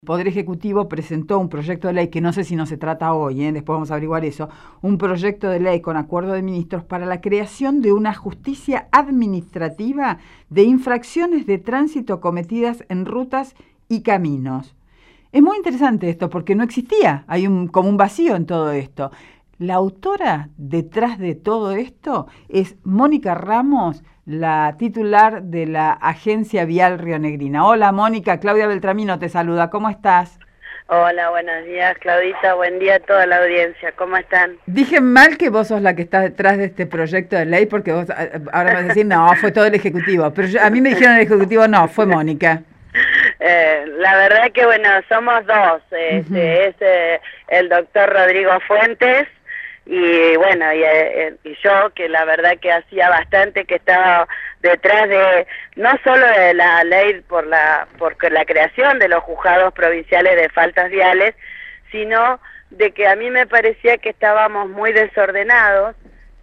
Poder Ejecutivo presentó un proyecto de ley, que no sé si no se trata hoy, después vamos a averiguar eso, un proyecto de ley con acuerdo de ministros para la creación de una justicia administrativa de infracciones de tránsito cometidas en rutas y caminos. Es muy interesante esto porque no existía, hay como un vacío en todo esto. La autora detrás de todo esto es Mónica Ramos, la titular de la Agencia Vial Rionegrina. Hola Mónica, Claudia Beltramino te saluda, ¿cómo estás? Hola, buenos días Claudita, buen día a toda la audiencia, ¿cómo están? Dije mal que vos sos la que está detrás de este proyecto de ley porque vos ahora me vas a decir, no, fue todo el Ejecutivo, pero a mí me dijeron el Ejecutivo, no, fue Mónica. La verdad que bueno, somos dos, es el doctor Rodrigo Fuentes y bueno, y yo que la verdad que hacía bastante que estaba detrás de, no solo de la ley por la creación de los juzgados provinciales de faltas viales, sino de que a mí me parecía que estábamos muy desordenados,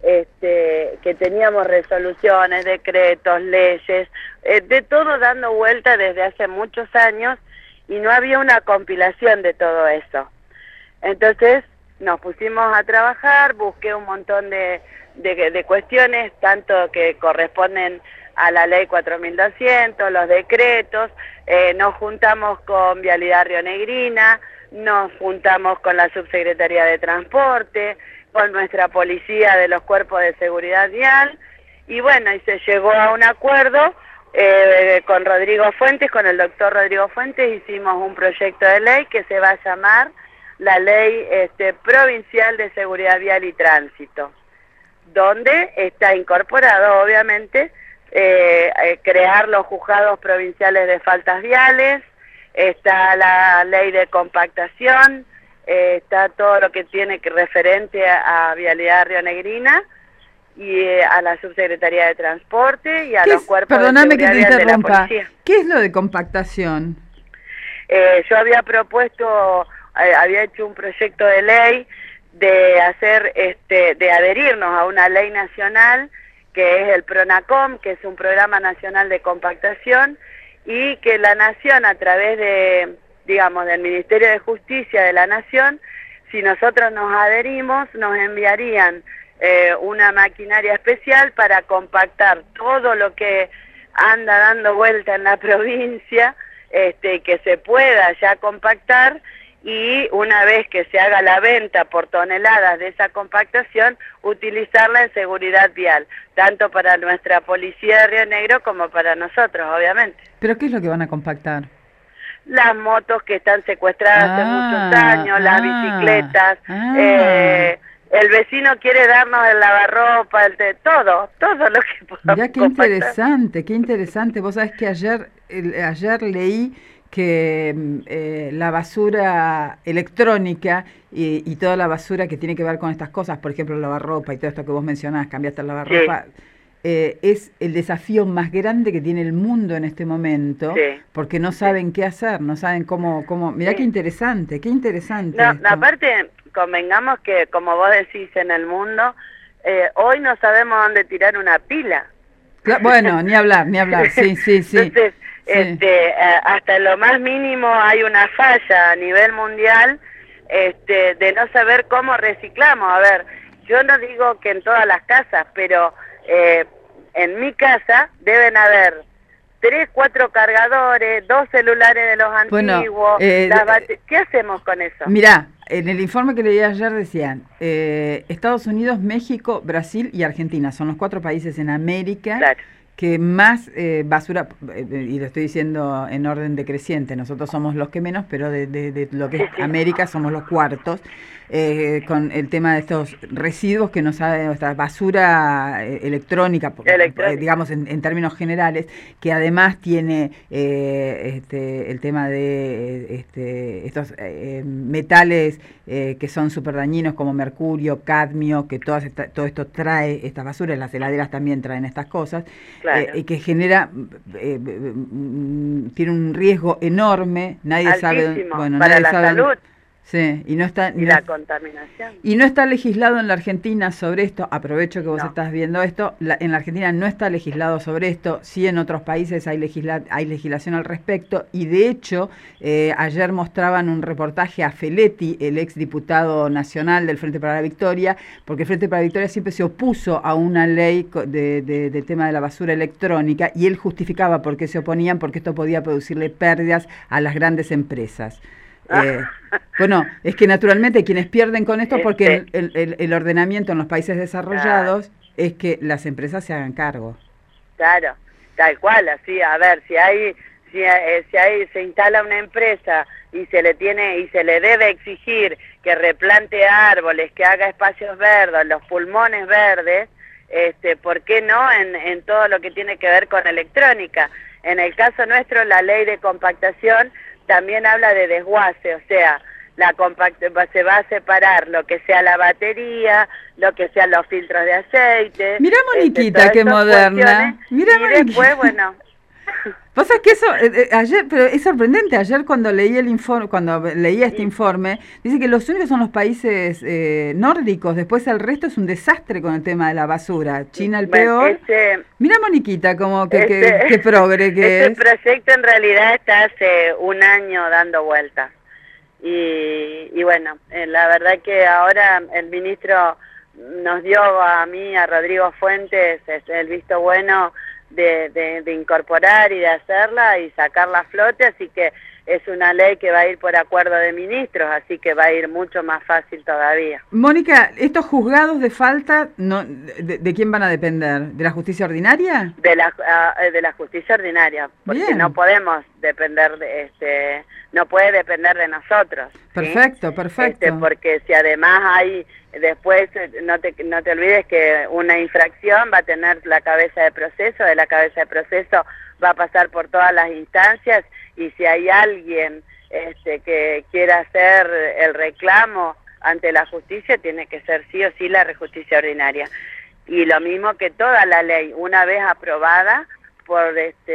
que teníamos resoluciones, decretos, leyes, de todo dando vuelta desde hace muchos años y no había una compilación de todo eso. Entonces nos pusimos a trabajar, busqué un montón de cuestiones, tanto que corresponden a la ley 4200, los decretos, nos juntamos con Vialidad Rionegrina, nos juntamos con la Subsecretaría de Transporte, con nuestra policía de los cuerpos de seguridad vial, y bueno, y se llegó a un acuerdo con Rodrigo Fuentes, con el doctor Rodrigo Fuentes, hicimos un proyecto de ley que se va a llamar la Ley Provincial de Seguridad Vial y Tránsito, donde está incorporado, obviamente, crear los juzgados provinciales de faltas viales, está la ley de compactación, está todo lo que tiene que referente a Vialidad Rionegrina y a la Subsecretaría de Transporte y a los cuerpos de seguridad vial de la policía. ¿Qué es lo de compactación? Yo había propuesto, había hecho un proyecto de ley de hacer, de adherirnos a una ley nacional que es el PRONACOM, que es un programa nacional de compactación, y que la Nación, a través de, digamos, del Ministerio de Justicia de la Nación, si nosotros nos adherimos, nos enviarían una maquinaria especial para compactar todo lo que anda dando vuelta en la provincia, que se pueda ya compactar, y una vez que se haga la venta por toneladas de esa compactación, utilizarla en seguridad vial, tanto para nuestra policía de Río Negro como para nosotros, obviamente. ¿Pero qué es lo que van a compactar? Las motos que están secuestradas hace muchos años, las bicicletas, el vecino quiere darnos el lavarropa, todo lo que podamos. Mirá qué interesante, qué interesante. Vos sabés que ayer leí que la basura electrónica y toda la basura que tiene que ver con estas cosas, por ejemplo el lavarropa y todo esto que vos mencionás, cambiaste el lavarropa, sí, es el desafío más grande que tiene el mundo en este momento, sí, porque no saben qué hacer, no saben cómo mirá, sí, qué interesante, qué interesante. No, aparte, convengamos que, como vos decís, en el mundo, hoy no sabemos dónde tirar una pila. Bueno, ni hablar, sí, sí, sí. Entonces, sí. Hasta lo más mínimo hay una falla a nivel mundial, de no saber cómo reciclamos. A ver, yo no digo que en todas las casas, pero en mi casa deben haber 3, 4 cargadores, 2 celulares de los antiguos. ¿Qué hacemos con eso? Mirá, en el informe que leí ayer decían, Estados Unidos, México, Brasil y Argentina son los 4 países en América, claro, que más basura, y lo estoy diciendo en orden decreciente, nosotros somos los que menos, pero de lo que es América somos los cuartos, con el tema de estos residuos que no saben, esta basura electrónica, digamos en términos generales, que además tiene el tema de estos metales que son súper dañinos como mercurio, cadmio, que todo esto trae esta basura, las heladeras también traen estas cosas, claro, y que genera, tiene un riesgo enorme, nadie altísimo, sabe, bueno, para nadie la sabe salud. Sí, y no está... Y la contaminación. Y no está legislado en la Argentina sobre esto, aprovecho que vos estás viendo esto, en la Argentina no está legislado sobre esto, sí en otros países hay legislación al respecto, y de hecho ayer mostraban un reportaje a Feletti, el exdiputado nacional del Frente para la Victoria, porque el Frente para la Victoria siempre se opuso a una ley de tema de la basura electrónica, y él justificaba por qué se oponían, porque esto podía producirle pérdidas a las grandes empresas. Bueno, es que naturalmente quienes pierden con esto, porque el ordenamiento en los países desarrollados es que las empresas se hagan cargo. Claro, tal cual, así, a ver, si se instala una empresa y se le debe exigir que replante árboles, que haga espacios verdes, los pulmones verdes, ¿por qué no en todo lo que tiene que ver con electrónica? En el caso nuestro, la ley de compactación también habla de desguace, o sea, se va a separar lo que sea la batería, lo que sean los filtros de aceite. Mirá, Moniquita, qué moderna. Mirá, y después, bueno... Pasa que eso, ayer, pero es sorprendente, ayer cuando leí el informe, cuando leía este informe, dice que los únicos son los países nórdicos, después el resto es un desastre con el tema de la basura. China el peor. Mira, Moniquita, como que progre que es. Este proyecto en realidad está hace un año dando vueltas. Y bueno, la verdad que ahora el ministro nos dio a mí, a Rodrigo Fuentes, el visto bueno de incorporar y de hacerla y sacarla a flote, así que es una ley que va a ir por acuerdo de ministros, así que va a ir mucho más fácil todavía. Mónica, ¿estos juzgados de falta de quién van a depender? ¿De la justicia ordinaria? De la justicia ordinaria, porque Bien. No podemos depender no puede depender de nosotros. Perfecto, ¿sí? Perfecto. Porque si además hay, después no te olvides que una infracción va a tener la cabeza de proceso, de la cabeza de proceso va a pasar por todas las instancias, y si hay alguien que quiera hacer el reclamo ante la justicia, tiene que ser sí o sí la justicia ordinaria. Y lo mismo que toda la ley, una vez aprobada por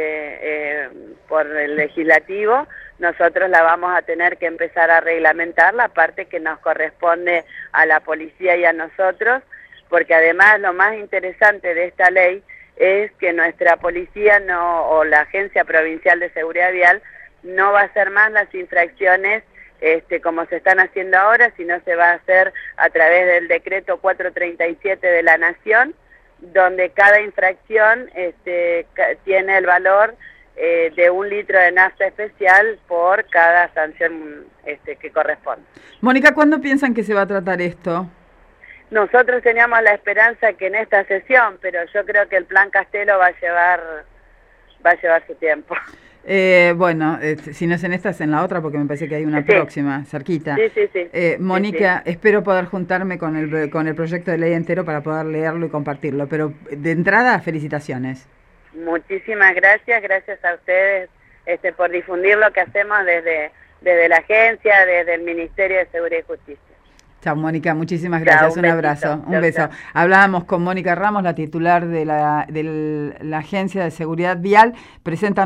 el legislativo, nosotros la vamos a tener que empezar a reglamentar, la parte que nos corresponde a la policía y a nosotros, porque además lo más interesante de esta ley es que nuestra policía o la Agencia Provincial de Seguridad Vial no va a hacer más las infracciones como se están haciendo ahora, sino se va a hacer a través del decreto 437 de la Nación, donde cada infracción tiene el valor de 1 litro de nafta especial por cada sanción que corresponde. Mónica, ¿cuándo piensan que se va a tratar esto? Nosotros teníamos la esperanza que en esta sesión, pero yo creo que el plan Castelo va a llevar su tiempo. Bueno, si no es en esta, es en la otra, porque me parece que hay una próxima, cerquita. Sí. Mónica, espero poder juntarme con el proyecto de ley entero para poder leerlo y compartirlo, pero de entrada, felicitaciones. Muchísimas gracias a ustedes por difundir lo que hacemos desde la agencia, desde el Ministerio de Seguridad y Justicia. Chao, Mónica, muchísimas gracias, un abrazo, un beso. Hablábamos con Mónica Ramos, la titular de la Agencia de Seguridad Vial, presenta